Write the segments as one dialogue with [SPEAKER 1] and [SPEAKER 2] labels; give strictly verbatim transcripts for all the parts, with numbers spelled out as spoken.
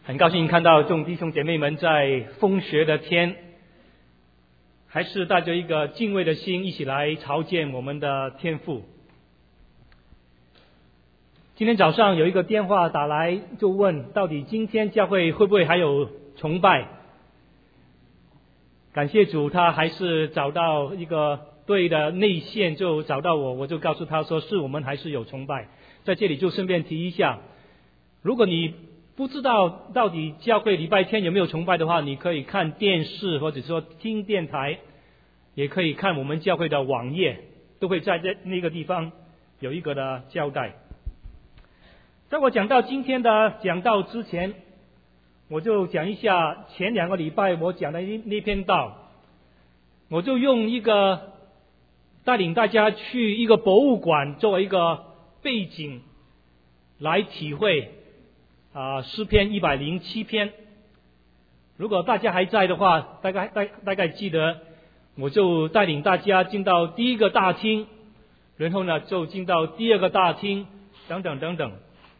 [SPEAKER 1] 很高兴看到众弟兄姐妹们在风雪的天，还是带着一个敬畏的心，一起来朝见我们的天父。今天早上有一个电话打来，就问到底今天教会会不会还有崇拜。感谢主，他还是找到一个对的内线，就找到我，我就告诉他说是我们还是有崇拜。在这里就顺便提一下，如果你不知道到底教会礼拜天有没有崇拜的话，你可以看电视或者说听电台，也可以看我们教会的网页，都会在这那个地方有一个的交代。在我讲到今天的讲道之前，我就讲一下前两个礼拜我讲的那篇道，我就用一个带领大家去一个博物馆作为一个背景来体会啊，诗篇一百零七篇。如果大家还在的话，大概大大概记得，我就带领大家进到第一个大厅，然后呢就进到第二个大厅，等等等等。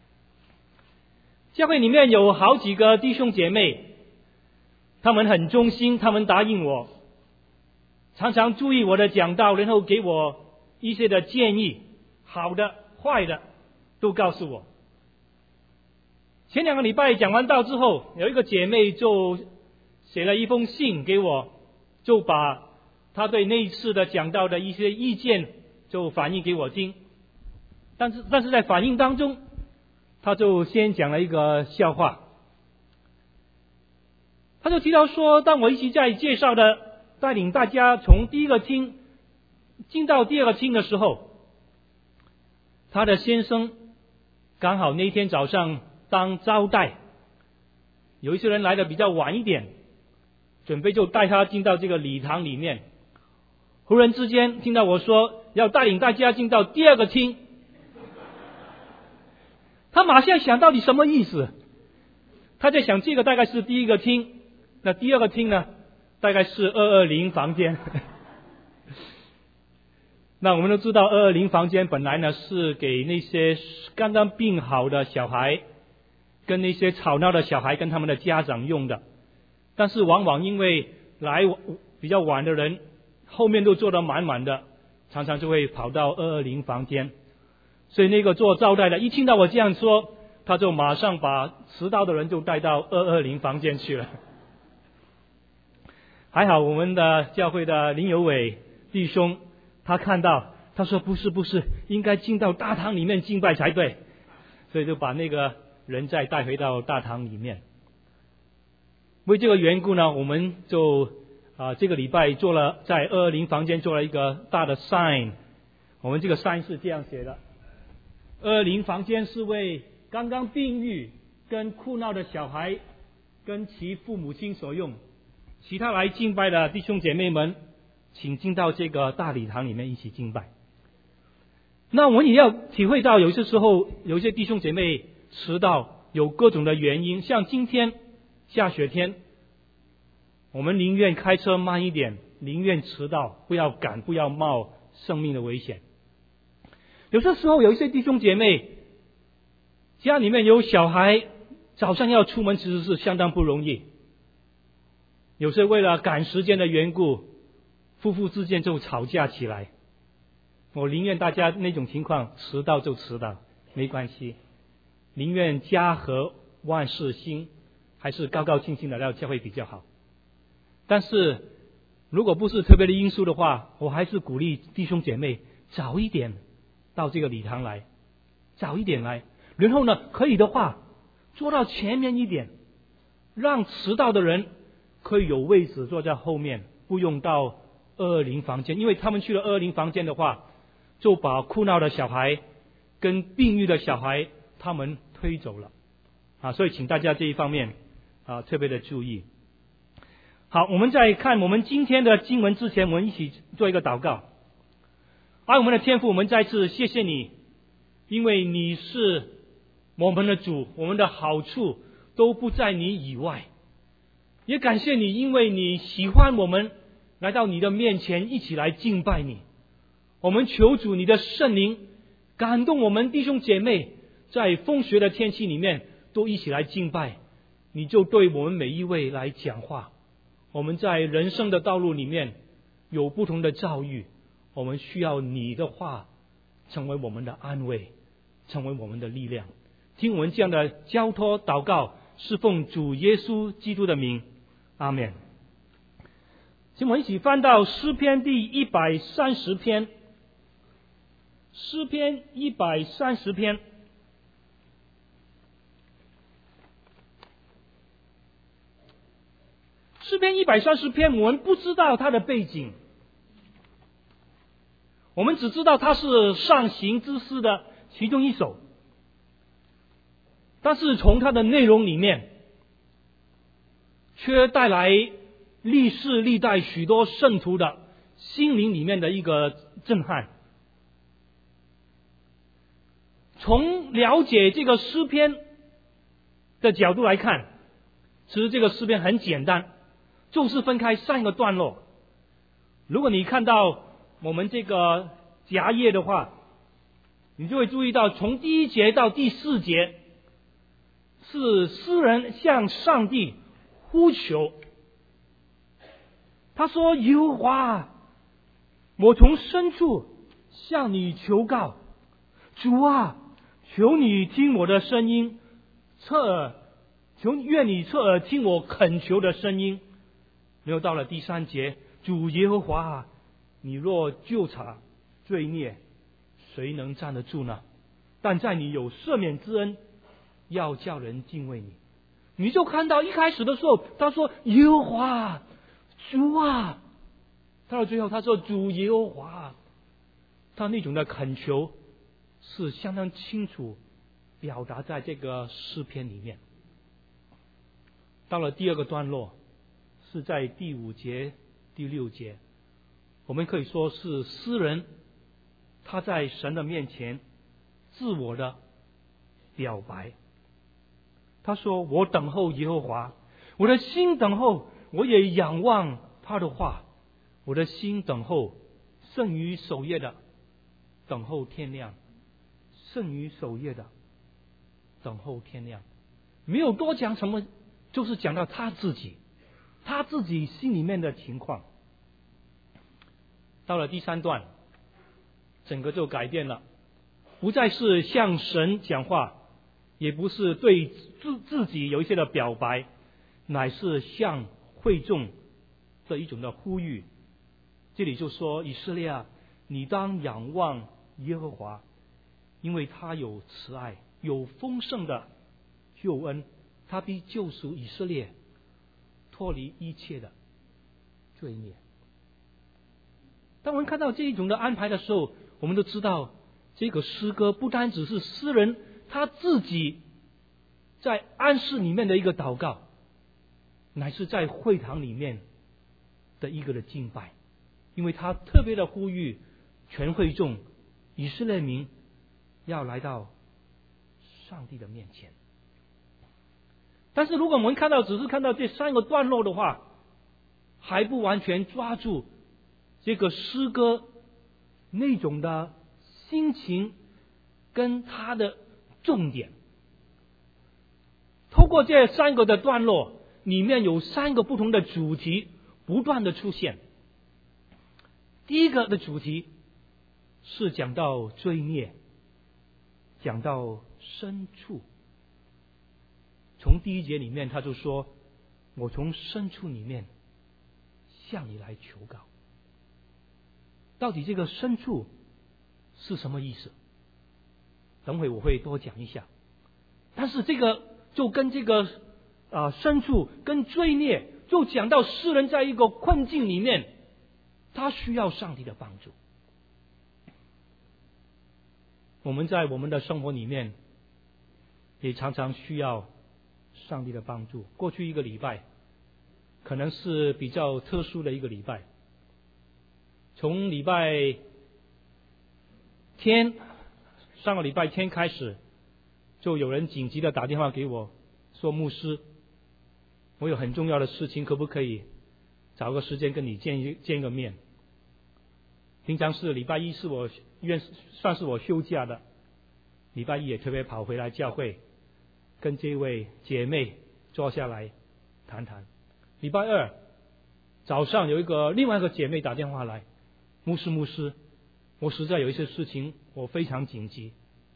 [SPEAKER 1] 教会里面有好几个弟兄姐妹，他们很忠心，他们答应我，常常注意我的讲道，然后给我一些的建议，好的坏的都告诉我。前两个礼拜讲完道之后，有一个姐妹就写了一封信给我，就把她对那一次的讲道的一些意见就反映给我听。但是但是在反应当中，她就先讲了一个笑话。她就提到说，当我一起在介绍的带领大家从第一个厅进到第二个厅的时候，她的先生刚好那天早上当招待，有一些人来的比较晚一点，准备就带他进到这个礼堂里面。忽然之间听到我说要带领大家进到第二个厅，他马上想到底什么意思？他在想这个大概是第一个厅，那第二个厅呢大概是二二零房间。那我们都知道二二零房间本来呢是给那些刚刚病好的小孩跟那些吵闹的小孩跟他们的家长用的，但是往往因为来比较晚的人后面都坐得满满的，常常就会跑到二二零房间。所以那个做招待的一听到我这样说，他就马上把迟到的人就带到二二零房间去了。还好我们的教会的林有伟弟兄，他看到他说不是不是，应该进到大堂里面敬拜才对，所以就把那个人再带回到大堂里面。为这个缘故呢，我们就啊、呃、这个礼拜做了在二二零房间做了一个大的 sign。 我们这个 sign 是这样写的：二二零房间是为刚刚病愈跟哭闹的小孩跟其父母亲所用，其他来敬拜的弟兄姐妹们请进到这个大礼堂里面一起敬拜。那我们也要体会到，有些时候有些弟兄姐妹迟到有各种的原因，像今天下雪天，我们宁愿开车慢一点，宁愿迟到，不要赶，不要冒生命的危险。有些时候有一些弟兄姐妹家里面有小孩，早上要出门其实是相当不容易，有时为了赶时间的缘故，夫妇之间就吵架起来。我宁愿大家那种情况迟到就迟到，没关系，宁愿家和万事兴，还是高高兴兴的来到教会比较好。但是如果不是特别的因素的话，我还是鼓励弟兄姐妹早一点到这个礼堂来，早一点来，然后呢可以的话坐到前面一点，让迟到的人可以有位置坐在后面，不用到二二零房间，因为他们去了二二零房间的话，就把哭闹的小孩跟病愈的小孩他们推走了啊，所以请大家这一方面啊特别的注意。好，我们在看我们今天的经文之前，我们一起做一个祷告。爱我们的天父，我们再次谢谢你，因为你是我们的主，我们的好处都不在你以外。也感谢你，因为你喜欢我们来到你的面前一起来敬拜你。我们求主你的圣灵感动我们弟兄姐妹，在风雪的天气里面都一起来敬拜， 你就对我们每一位来讲话。我们在人生的道路里面有不同的遭遇，我们需要你的话成为我们的安慰，成为我们的力量。听我们这样的交托祷告，是奉主耶稣基督的名，阿们。请我们一起翻到诗篇第一百三十篇，诗篇一百三十篇。诗篇一百三十篇，我们不知道它的背景，我们只知道它是上行之诗的其中一首，但是从它的内容里面，却带来历世历代许多圣徒的心灵里面的一个震撼。从了解这个诗篇的角度来看，其实这个诗篇很简单，就是分开三个段落。如果你看到我们这个夹页的话，你就会注意到从第一节到第四节是诗人向上帝呼求。他说：耶和华，我从深处向你求告，主啊，求你听我的声音，侧耳求愿你侧耳听我恳求的声音。没有到了第三节，主耶和华，你若究察罪孽，谁能站得住呢？但在你有赦免之恩，要叫人敬畏你。你就看到一开始的时候，他说耶和华，主啊，到了最后他说主耶和华，他那种的恳求是相当清楚表达在这个诗篇里面。到了第二个段落，是在第五节第六节，我们可以说是诗人他在神的面前自我的表白。他说：我等候耶和华，我的心等候，我也仰望他的话。我的心等候胜于守夜的等候天亮，胜于守夜的等候天亮。没有多讲什么，就是讲到他自己他自己心里面的情况。到了第三段，整个就改变了，不再是向神讲话，也不是对自自己有一些的表白，乃是向会众的一种的呼吁。这里就说：以色列啊，你当仰望耶和华，因为他有慈爱，有丰盛的救恩，他必救赎以色列，脱离一切的罪孽。当我们看到这一种的安排的时候，我们都知道这个诗歌不单只是诗人他自己在安息里面的一个祷告，乃是在会堂里面的一个的敬拜。因为他特别的呼吁全会众以色列民要来到上帝的面前。但是如果我们看到只是看到这三个段落的话，还不完全抓住这个诗歌那种的心情跟它的重点。透过这三个的段落里面有三个不同的主题不断的出现。第一个的主题是讲到罪孽，讲到深处。从第一节里面他就说：我从深处里面向你来求告。到底这个深处是什么意思？等会我会多讲一下。但是这个就跟这个啊、呃、深处跟罪孽，就讲到诗人在一个困境里面，他需要上帝的帮助。我们在我们的生活里面也常常需要上帝的帮助。过去一个礼拜可能是比较特殊的一个礼拜，从礼拜天上个礼拜天开始，就有人紧急的打电话给我说：牧师，我有很重要的事情，可不可以找个时间跟你见一见个面？平常是礼拜一是我愿算是我休假的，礼拜一也特别跑回来教会，跟这位姐妹坐下来谈谈。礼拜二早上有一个另外一个姐妹打电话来，牧师牧师，我实在有一些事情我非常紧急，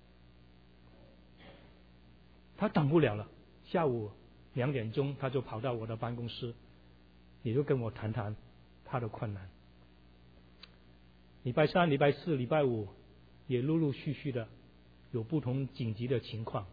[SPEAKER 1] 她等不了了，下午两点钟她就跑到我的办公室，也就跟我谈谈她的困难。礼拜三、礼拜四、礼拜五也陆陆续续的有不同紧急的情况。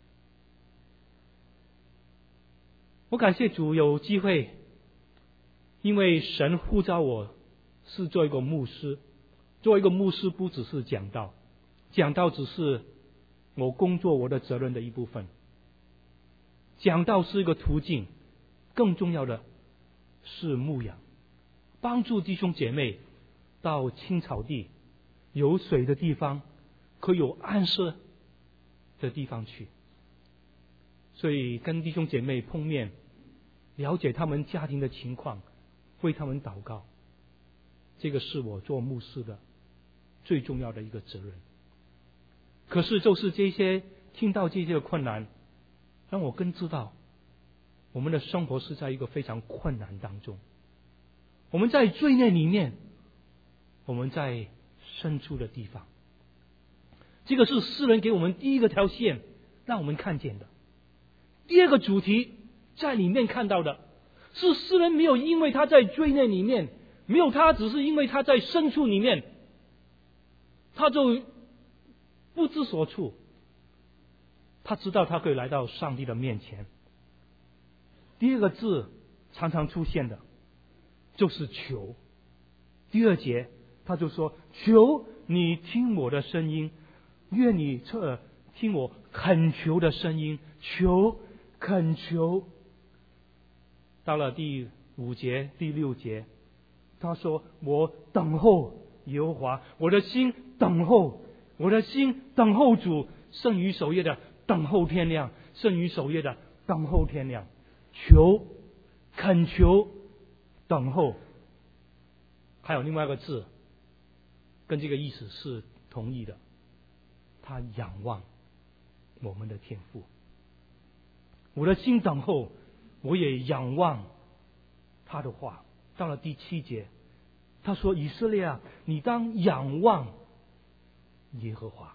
[SPEAKER 1] 我感谢主有机会，因为神呼召我是做一个牧师。做一个牧师不只是讲道，讲道只是我工作我的责任的一部分，讲道是一个途径，更重要的是牧养，帮助弟兄姐妹到青草地有水的地方，可以有安舍的地方去。所以跟弟兄姐妹碰面，了解他们家庭的情况，为他们祷告，这个是我做牧师的最重要的一个责任。可是就是这些听到这些的困难，让我更知道我们的生活是在一个非常困难当中，我们在罪孽里面，我们在深处的地方。这个是诗人给我们第一个条线让我们看见的。第二个主题在里面看到的是诗人没有因为他在罪孽里面，没有他只是因为他在深处里面他就不知所措，他知道他可以来到上帝的面前。第二个字常常出现的就是求。第二节他就说，求你听我的声音，愿你侧听我恳求的声音，求恳求。到了第五节第六节他说，我等候耶和华，我的心等候，我的心等候主，胜于守夜的等候天亮，胜于守夜的等候天亮。求恳求等候，还有另外一个字跟这个意思是同义的，他仰望我们的天父。我的心等候，我也仰望他的话。到了第七节他说，以色列啊，你当仰望耶和华。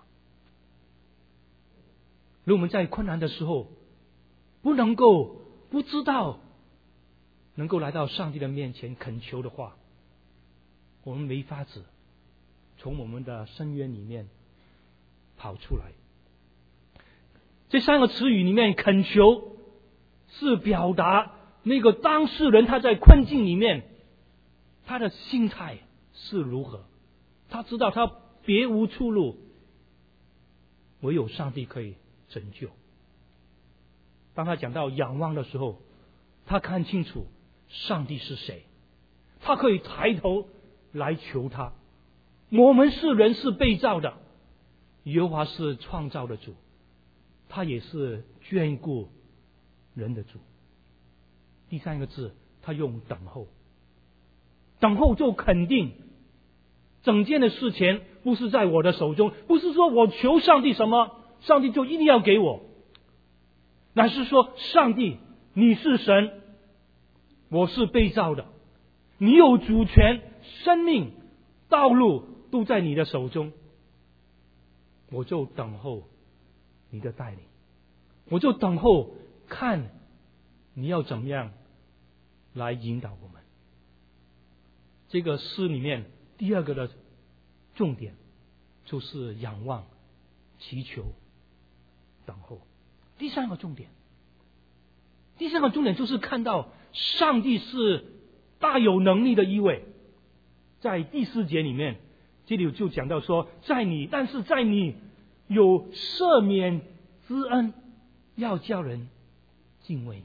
[SPEAKER 1] 如果我们在困难的时候不能够不知道能够来到上帝的面前恳求的话，我们没法子从我们的深渊里面跑出来。这三个词语里面，恳求是表达那个当事人他在困境里面他的心态是如何，他知道他别无出路，唯有上帝可以拯救。当他讲到仰望的时候，他看清楚上帝是谁，他可以抬头来求他。我们是人是被造的，耶和华是创造的主，他也是眷顾人的主。第三个字他用等候，等候就肯定整件的事情不是在我的手中，不是说我求上帝什么上帝就一定要给我，乃是说上帝你是神，我是被造的，你有主权，生命道路都在你的手中，我就等候你的带领，我就等候看你要怎么样来引导我们。这个诗里面第二个的重点就是仰望、祈求、等候。第三个重点，第三个重点就是看到上帝是大有能力的一位。在第四节里面，这里就讲到说，在你但是在你有赦免之恩，要叫人敬畏你。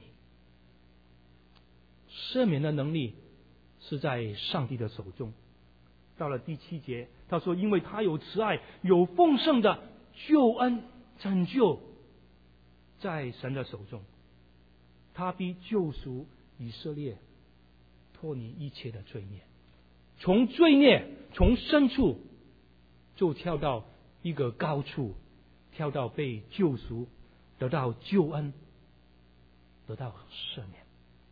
[SPEAKER 1] 赦免的能力是在上帝的手中。到了第七节他说，因为他有慈爱，有丰盛的救恩拯救在神的手中，他必救赎以色列，脱离一切的罪孽。从罪孽从深处就跳到一个高处，跳到被救赎，得到救恩，得得到赦免。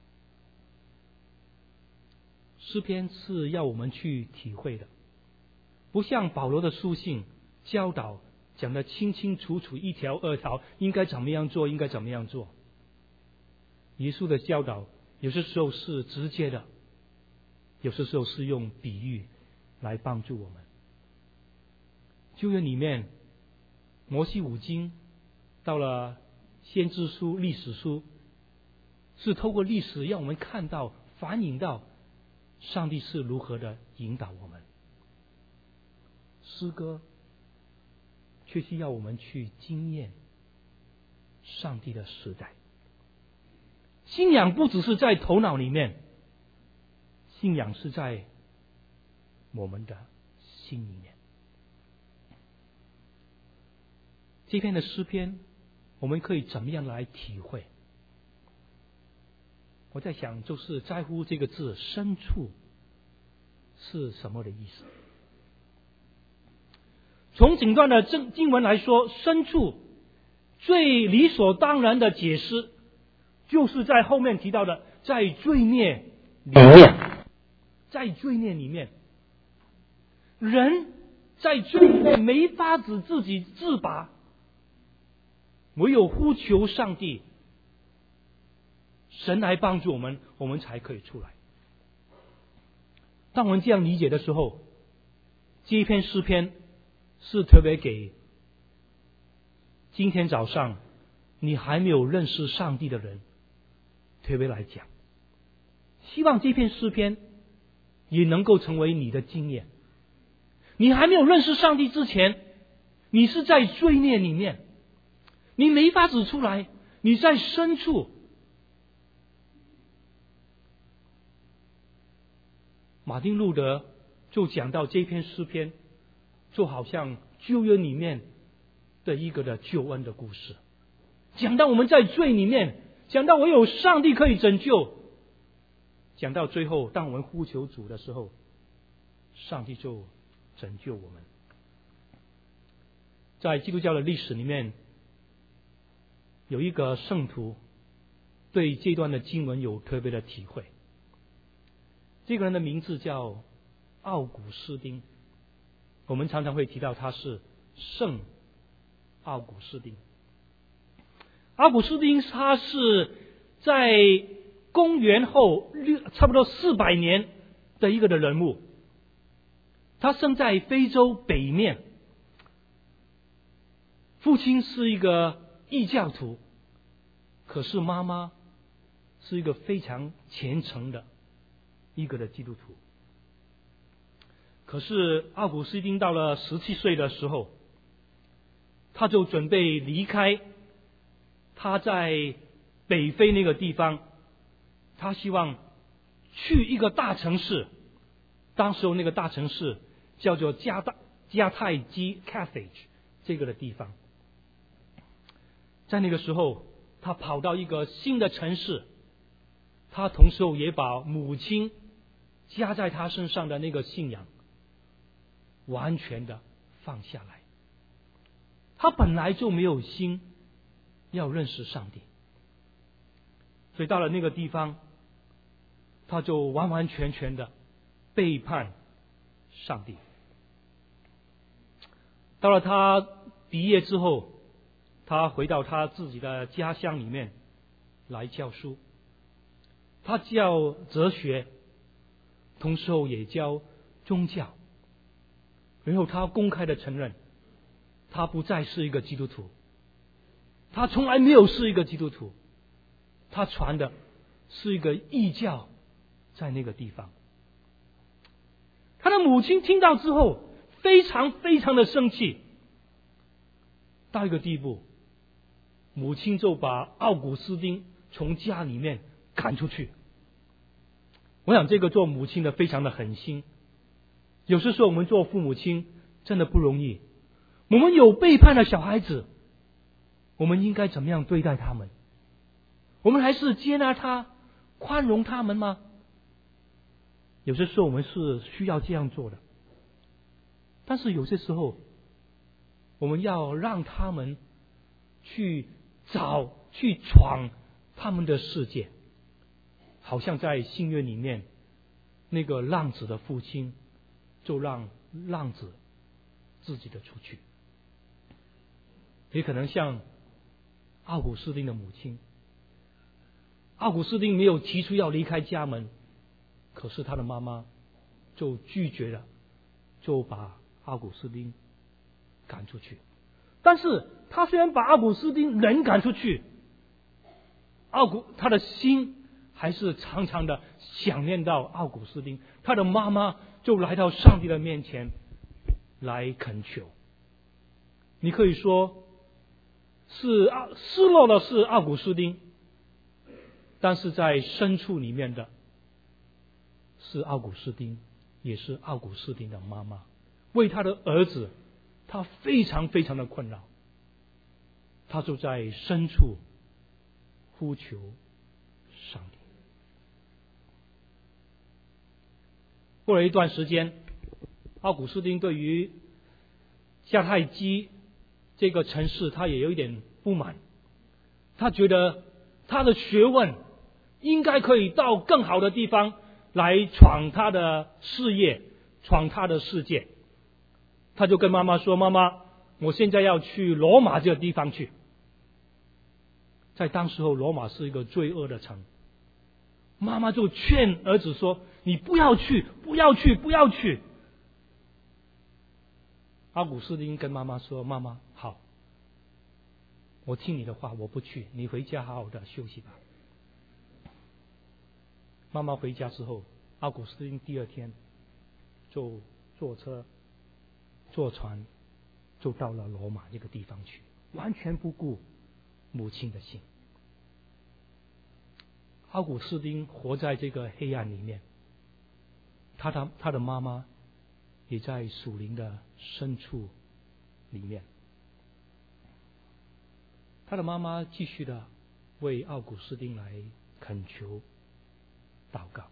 [SPEAKER 1] 诗篇是要我们去体会的，不像保罗的书信教导讲得清清楚楚，一条二条，应该怎么样做，应该怎么样做。耶稣的教导有些时候是直接的，有些时候是用比喻来帮助我们。旧约里面，摩西五经到了先知书、历史书，是透过历史让我们看到、反映到上帝是如何的引导我们。诗歌却需要我们去经验上帝的时代。信仰不只是在头脑里面，信仰是在我们的心里面。这篇的诗篇，我们可以怎么样来体会？我在想，就是在乎这个字深处是什么的意思。从整段的经经文来说，深处最理所当然的解释，就是在后面提到的，在罪孽里面，在罪孽里面，人在罪孽没法子自己自拔，唯有呼求上帝，神来帮助我们，我们才可以出来。当我们这样理解的时候，这一篇诗篇是特别给今天早上你还没有认识上帝的人特别来讲。希望这篇诗篇也能够成为你的经验。你还没有认识上帝之前，你是在罪孽里面，你没法子出来，你在深处。马丁路德就讲到这篇诗篇，就好像旧约里面的一个的救恩的故事，讲到我们在罪里面，讲到唯有上帝可以拯救，讲到最后，当我们呼求主的时候，上帝就拯救我们。在基督教的历史里面，有一个圣徒对这段的经文有特别的体会。这个人的名字叫奥古斯丁，我们常常会提到他是圣奥古斯丁。奥古斯丁他是在公元后差不多四百年的一个的人物，他生在非洲北面，父亲是一个异教徒，可是妈妈是一个非常虔诚的一个的基督徒。可是奥古斯丁到了十七岁的时候，他就准备离开他在北非那个地方，他希望去一个大城市，当时候那个大城市叫做加大加泰基 Carthage 这个的地方。在那个时候，他跑到一个新的城市，他同时也把母亲加在他身上的那个信仰完全的放下来。他本来就没有心要认识上帝，所以到了那个地方，他就完完全全的背叛上帝。到了他毕业之后，他回到他自己的家乡里面来教书，他教哲学，同时也教宗教。然后他公开的承认，他不再是一个基督徒，他从来没有是一个基督徒，他传的是一个异教，在那个地方。他的母亲听到之后非常非常的生气，到一个地步，母亲就把奥古斯丁从家里面赶出去。我想这个做母亲的非常的狠心。有时候我们做父母亲真的不容易，我们有背叛的小孩子，我们应该怎么样对待他们？我们还是接纳他，宽容他们吗？有些时候我们是需要这样做的，但是有些时候我们要让他们去找去闯他们的世界好像在新约里面那个浪子的父亲就让浪子自己的出去，也可能像奥古斯丁的母亲，奥古斯丁没有提出要离开家门，可是他的妈妈就拒绝了，就把奥古斯丁赶出去。但是他虽然把奥古斯丁人赶出去，奥古他的心还是常常的想念到奥古斯丁，他的妈妈就来到上帝的面前来恳求。你可以说是失落的是奥古斯丁，但是在深处里面的是奥古斯丁，也是奥古斯丁的妈妈，为他的儿子他非常非常的困扰，他就在深处呼求上帝。过了一段时间，奥古斯丁对于迦太基这个城市他也有一点不满，他觉得他的学问应该可以到更好的地方来闯他的事业，闯他的世界。他就跟妈妈说，妈妈，我现在要去罗马这个地方去。在当时候罗马是一个罪恶的城，妈妈就劝儿子说，你不要去，不要去，不要去。奥古斯丁跟妈妈说，妈妈好，我听你的话，我不去，你回家好好的休息吧。妈妈回家之后，奥古斯丁第二天就坐车坐船就到了罗马这个地方去，完全不顾母亲的心。奥古斯丁活在这个黑暗里面，他的他的妈妈也在属灵的深处里面。他的妈妈继续的为奥古斯丁来恳求祷告。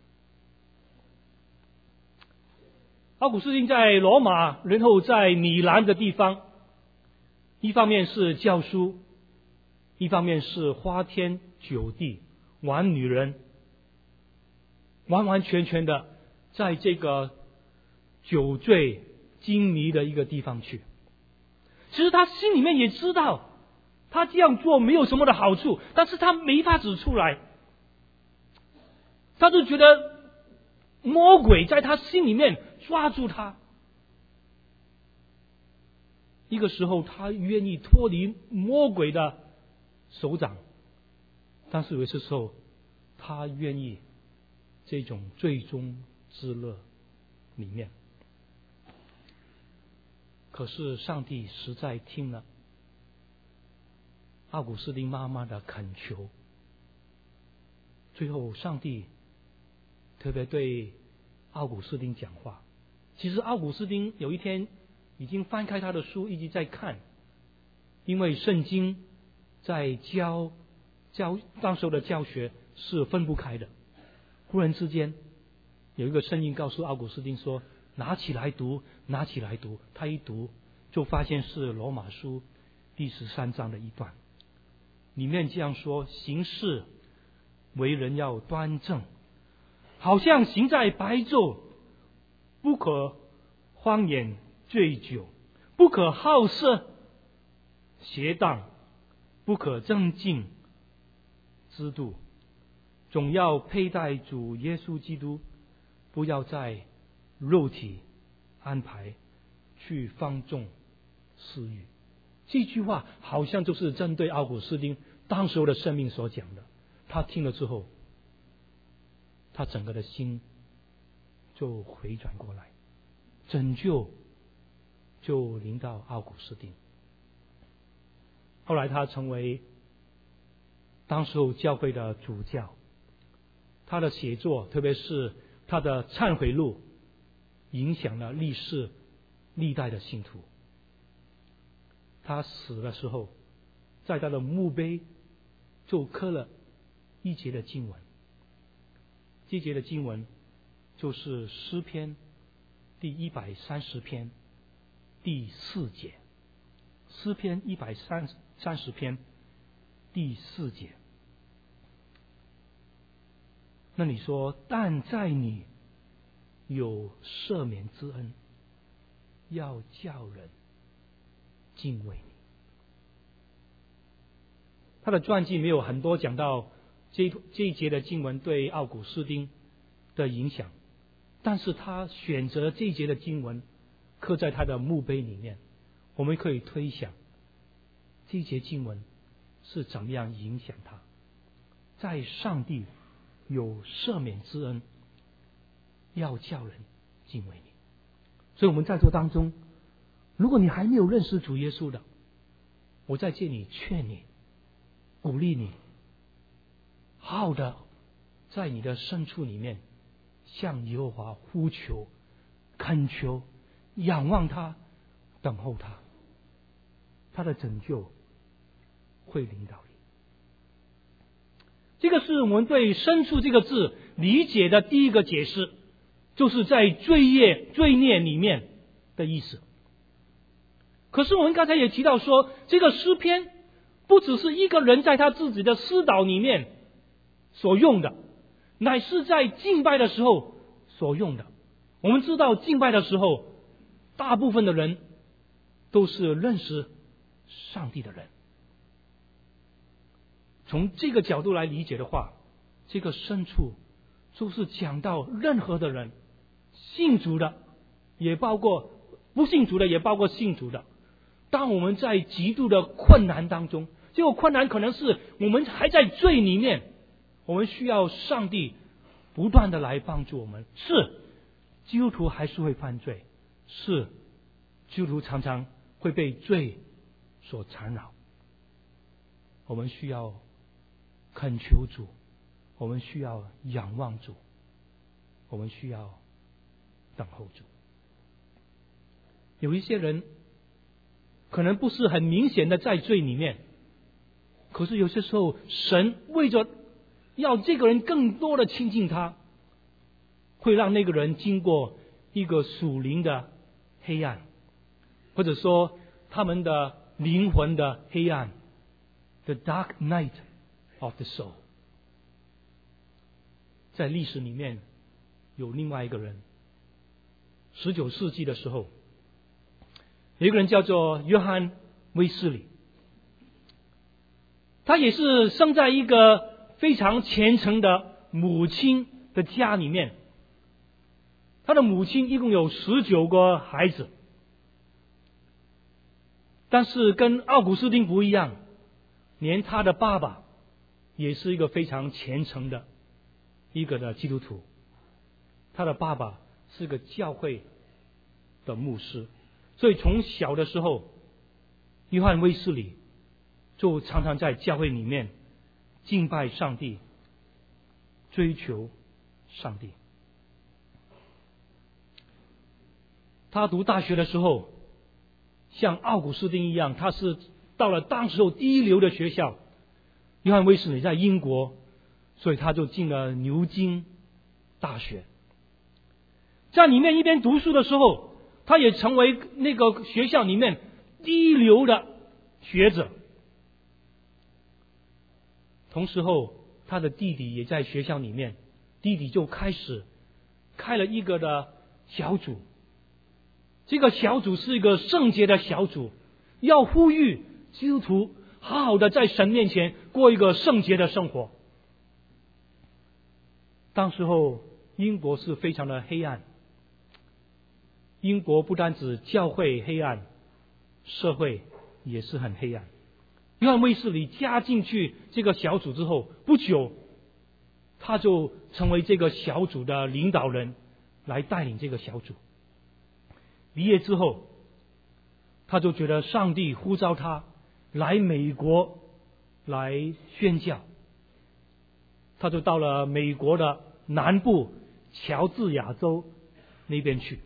[SPEAKER 1] 奥古斯丁在罗马，然后在米兰的地方，一方面是教书，一方面是花天酒地，玩女人，完完全全的在这个酒醉金迷的一个地方去。其实他心里面也知道他这样做没有什么的好处，但是他没法指出来。他就觉得魔鬼在他心里面抓住他。一个时候他愿意脱离魔鬼的手掌，但是有些时候他愿意这种最终之乐里面。可是上帝实在听了奥古斯丁妈妈的恳求，最后上帝特别对奥古斯丁讲话。其实奥古斯丁有一天已经翻开他的书，一直在看，因为圣经在教教当时的教学是分不开的。忽然之间有一个声音告诉奥古斯丁说，拿起来读，拿起来读。他一读就发现是罗马书第十三章的一段，里面这样说，行事为人要端正，好像行在白昼，不可荒宴醉酒，不可好色邪荡，不可争竞知度，总要佩戴主耶稣基督，不要在肉体安排去放纵私欲。这句话好像就是针对奥古斯丁当时候的生命所讲的。他听了之后，他整个的心就回转过来，拯救就临到奥古斯丁。后来他成为当时候教会的主教，他的写作特别是他的忏悔录影响了历世历代的信徒。他死的时候，在他的墓碑就刻了一节的经文，这节的经文就是诗篇第一百三十篇第四节。诗篇一百三十篇第四节， 那你说，但在你有赦免之恩，要叫人敬畏你。他的传记没有很多讲到这这一节的经文对奥古斯丁的影响，但是他选择这一节的经文刻在他的墓碑里面，我们可以推想这一节经文是怎么样影响他。在上帝有赦免之恩，要叫人敬畏你。所以我们在座当中，如果你还没有认识主耶稣的，我在这里劝你，鼓励你，好好的在你的深处里面向耶和华呼求、恳求、仰望他，等候他，他的拯救会领导你。这个是我们对深处这个字理解的第一个解释，就是在罪业、罪孽里面的意思。可是我们刚才也提到说，这个诗篇不只是一个人在他自己的私祷里面所用的，乃是在敬拜的时候所用的。我们知道敬拜的时候，大部分的人都是认识上帝的人。从这个角度来理解的话，这个深处就是讲到任何的人，信主的也包括不信主的，也包括信主的。当我们在极度的困难当中，这个困难可能是我们还在罪里面，我们需要上帝不断的来帮助我们。是基督徒还是会犯罪，是基督徒常常会被罪所缠绕，我们需要恳求主，我们需要仰望主，我们需要等候主。有一些人可能不是很明显的在罪里面，可是有些时候神为着要这个人更多的亲近他，会让那个人经过一个属灵的黑暗，或者说他们的灵魂的黑暗， The dark night of the soul。 在历史里面有另外一个人，十九世纪的时候，有一个人叫做约翰威斯理，他也是生在一个非常虔诚的母亲的家里面。他的母亲一共有十九个孩子，但是跟奥古斯丁不一样，连他的爸爸也是一个非常虔诚的一个的基督徒。他的爸爸是个教会的牧师，所以从小的时候，约翰威斯理就常常在教会里面敬拜上帝，追求上帝。他读大学的时候，像奥古斯丁一样，他是到了当时候第一流的学校，约翰威斯理在英国，所以他就进了牛津大学。在里面一边读书的时候，他也成为那个学校里面第一流的学者。同时候，他的弟弟也在学校里面，弟弟就开始开了一个的小组。这个小组是一个圣洁的小组，要呼吁基督徒好好的在神面前过一个圣洁的生活。当时候英国是非常的黑暗，英国不单指教会黑暗，社会也是很黑暗。约翰威斯理加进去这个小组之后，不久他就成为这个小组的领导人，来带领这个小组。毕业之后，他就觉得上帝呼召他来美国来宣教，他就到了美国的南部乔治亚州那边去。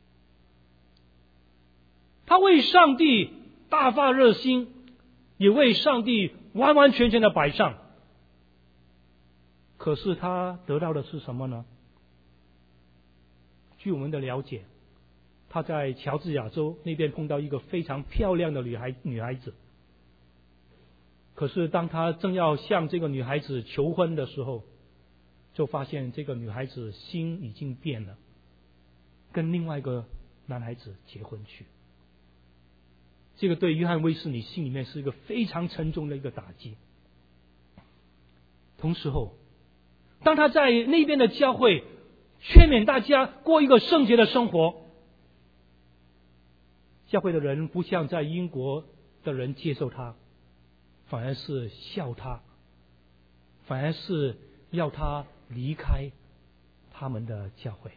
[SPEAKER 1] 他为上帝大发热心，也为上帝完完全全的摆上。可是他得到的是什么呢？据我们的了解，他在乔治亚州那边碰到一个非常漂亮的女孩女孩子。可是当他正要向这个女孩子求婚的时候， 就发现这个女孩子心已经变了，跟另外一个男孩子结婚去。这个对约翰卫斯理心里面是一个非常沉重的一个打击。同时候，当他在那边的教会劝勉大家过一个圣洁的生活，教会的人不像在英国的人接受他，反而是笑他，反而是要他离开他们的教会。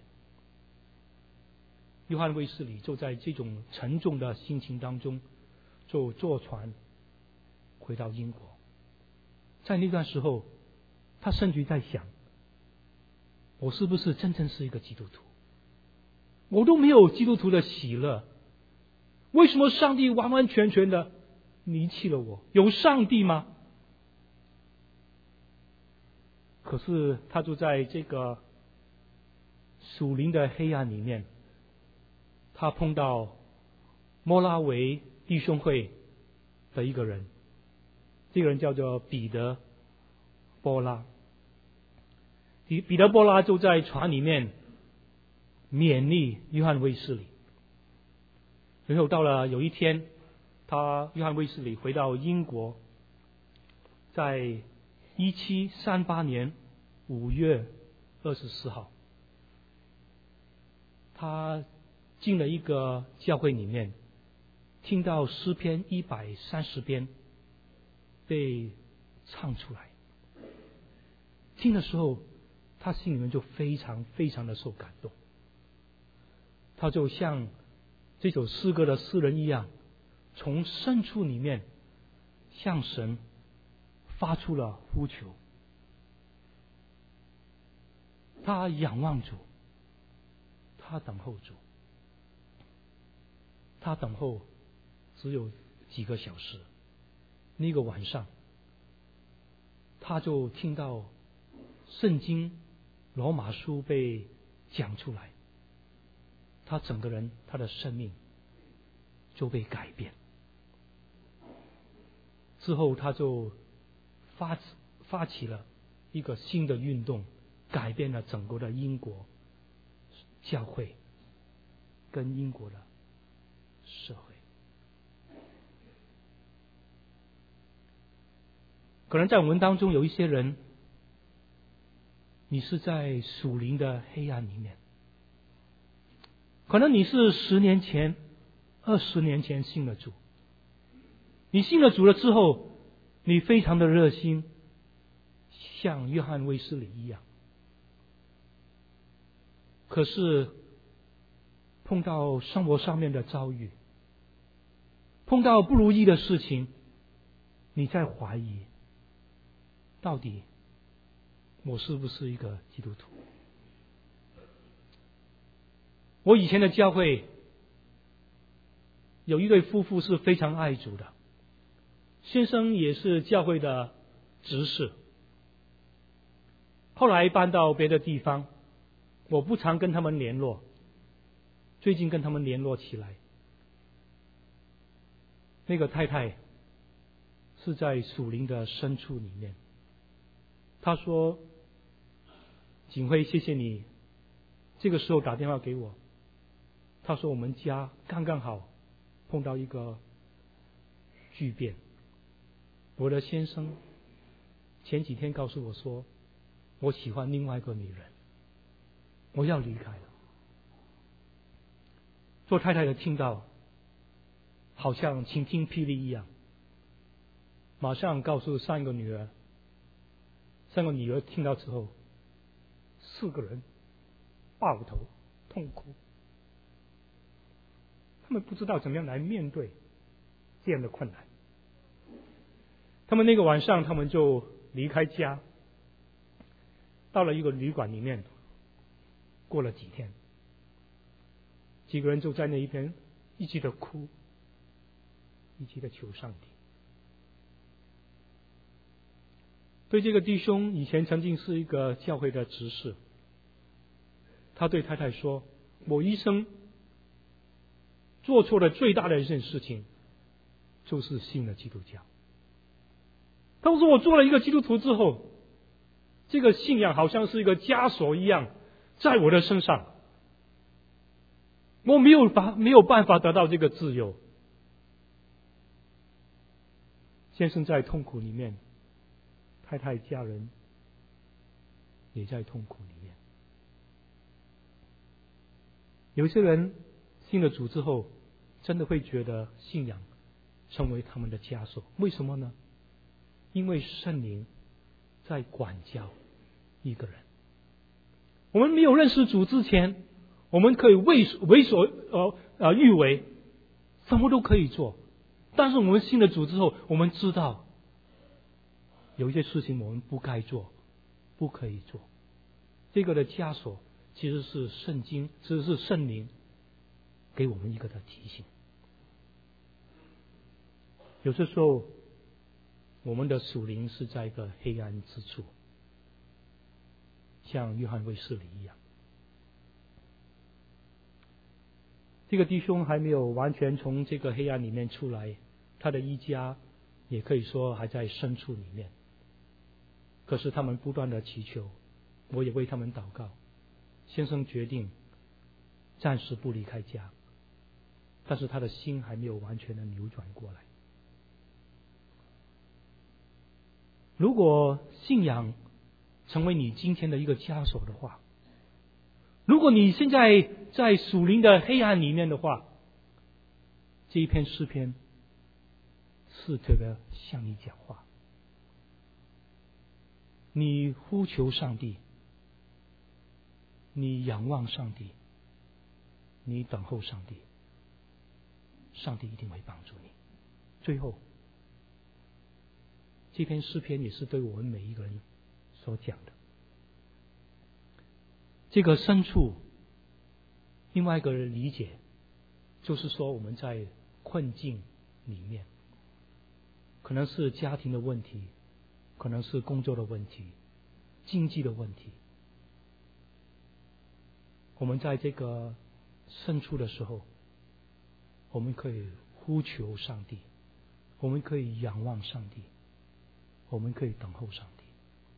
[SPEAKER 1] 约翰卫斯理就在这种沉重的心情当中，就坐船回到英国。在那段时候，他甚至在想，我是不是真正是一个基督徒？我都没有基督徒的喜乐，为什么上帝完完全全的离弃了我？有上帝吗？可是他就在这个属灵的黑暗里面，他碰到摩拉维弟兄会的一个人，这个人叫做彼得波拉。彼彼得波拉就在船里面勉励约翰卫斯理。然后到了有一天，他约翰卫斯理回到英国，在一七三八年五月二十四号，他进了一个教会里面，听到诗篇一百三十篇被唱出来。听的时候，他心里面就非常非常的受感动。他就像这首诗歌的诗人一样，从深处里面向神发出了呼求。他仰望主，他等候主，他等候只有几个小时。那个晚上，他就听到圣经罗马书被讲出来，他整个人，他的生命就被改变。之后他就发发起了一个新的运动，改变了整个的英国教会跟英国的社会。可能在我们当中有一些人，你是在属灵的黑暗里面，可能你是十年前、二十年前信了主，你信了主了之后，你非常的热心，像约翰卫斯理一样。可是碰到生活上面的遭遇，碰到不如意的事情，你在怀疑，到底我是不是一个基督徒？我以前的教会有一对夫妇是非常爱主的，先生也是教会的执事。后来搬到别的地方，我不常跟他们联络，最近跟他们联络起来。那个太太是在属灵的深处里面，她说：景辉，谢谢你这个时候打电话给我。他说我们家刚刚好碰到一个巨变，我的先生前几天告诉我说，我喜欢另外一个女人，我要离开了。做太太的听到好像晴天霹雳一样，马上告诉三个女儿，三个女儿听到之后，四个人抱头痛哭。他们不知道怎么样来面对这样的困难。他们那个晚上，他们就离开家，到了一个旅馆里面，过了几天，几个人就在那一边一起的哭，一起的求上帝。对这个弟兄，以前曾经是一个教会的执事，他对太太说：我一生做错了最大的一件事情，就是信了基督教。他说我做了一个基督徒之后， 这个信仰好像是一个枷锁一样在我的身上，我没有法没有办法得到这个自由。先生在痛苦里面，太太家人也在痛苦里面。有些人信了主之后，真的会觉得信仰成为他们的枷锁。为什么呢？因为圣灵在管教一个人。我们没有认识主之前，我们可以为为所呃呃欲为，什么都可以做。但是我们信了主之后，我们知道有一些事情我们不该做，不可以做。这个的枷锁其实是圣经，其实是圣灵给我们一个的提醒。有些时候我们的属灵是在一个黑暗之处，像约翰卫斯理一样。这个弟兄还没有完全从这个黑暗里面出来，他的一家也可以说还在深处里面。可是他们不断的祈求，我也为他们祷告。先生决定暂时不离开家，但是他的心还没有完全的扭转过来。如果信仰成为你今天的一个枷锁的话，如果你现在在属灵的黑暗里面的话，这一篇诗篇是特别向你讲话。你呼求上帝，你仰望上帝，你等候上帝，上帝一定会帮助你。最后，这篇诗篇也是对我们每一个人所讲的。这个深处，另外一个理解就是说，我们在困境里面，可能是家庭的问题，可能是工作的问题，经济的问题。我们在这个深处的时候，我们可以呼求上帝，我们可以仰望上帝，我们可以等候上帝。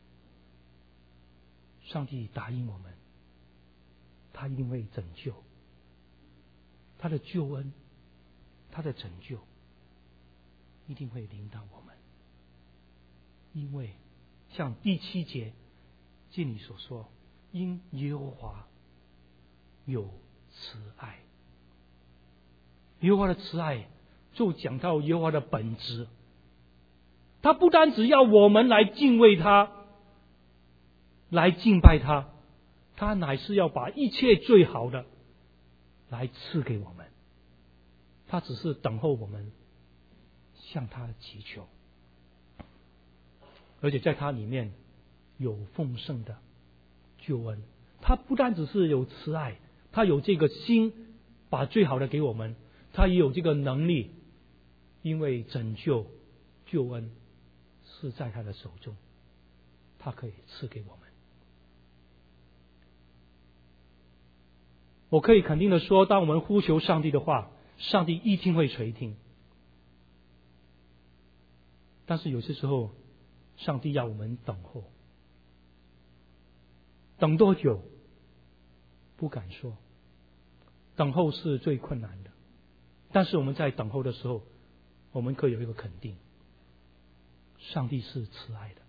[SPEAKER 1] 上帝答应我们，他一定会拯救，他的救恩，他的拯救一定会临到我们。因为像第七节这里所说，因耶和华有慈爱。耶和华的慈爱就讲到耶和华的本质，他不单只要我们来敬畏他，来敬拜他，他乃是要把一切最好的来赐给我们。他只是等候我们向他祈求，而且在他里面有丰盛的救恩。他不单只是有慈爱，他有这个心把最好的给我们，他也有这个能力，因为拯救救恩是在他的手中，他可以赐给我们。我可以肯定的说，当我们呼求上帝的话，上帝一定会垂听。但是有些时候，上帝要我们等候，等多久不敢说，等候是最困难的。但是我们在等候的时候，我们可以有一个肯定，上帝是慈爱的，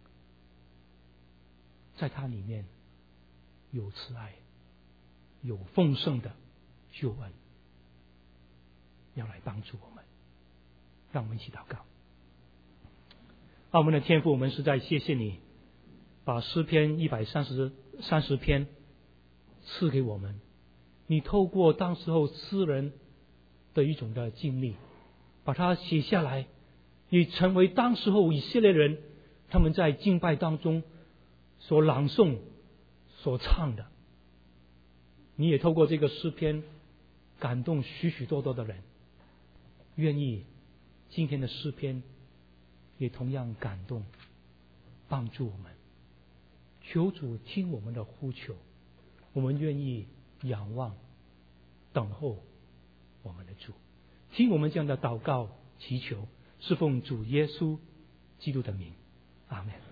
[SPEAKER 1] 在他里面有慈爱，有丰盛的救恩，要来帮助我们。让我们一起祷告。啊，我们的天父，我们实在谢谢你，把诗篇一百三十三十篇赐给我们。你透过当时候诗人的一种的经历，把它写下来，也成为当时候以色列人他们在敬拜当中所朗诵、所唱的。你也透过这个诗篇感动许许多多的人，愿意今天的诗篇也同样感动帮助我们。求主听我们的呼求，我们愿意仰望等候我们的主，听我们这样的祷告祈求，是奉主耶稣基督的名，阿们。